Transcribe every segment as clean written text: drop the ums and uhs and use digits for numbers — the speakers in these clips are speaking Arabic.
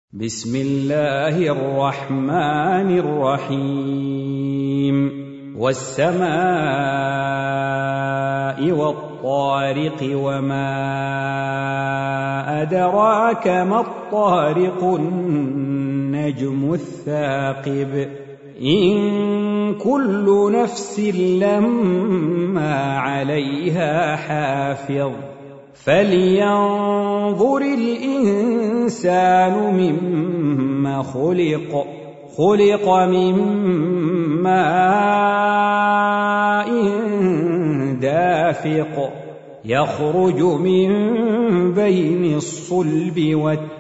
بسم الله الرحمن الرحيم والسماء والطارق وما أدراك ما الطارق النجم الثاقب إن كل نفس لما عليها حافظ فلينظر الإنسان مما خلق من ماء دافق يخرج من بين الصلب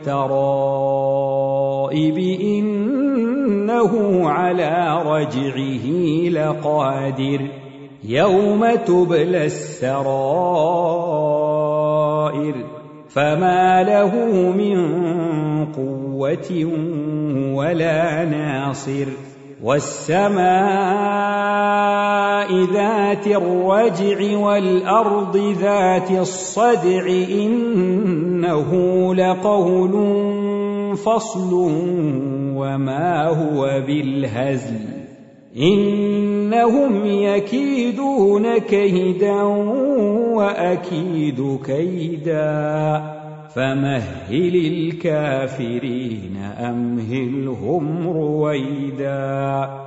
والترائب إنه على رجعه لقادر يوم تبلى السرائر فما له من قوة ولا ناصر والسماء ذات الرجع والأرض ذات الصدع إنه لقول فصل وما هو بالهزل إنهم يكيدون كيدا وأكيد كيدا فمهل الكافرين أمهلهم رويدا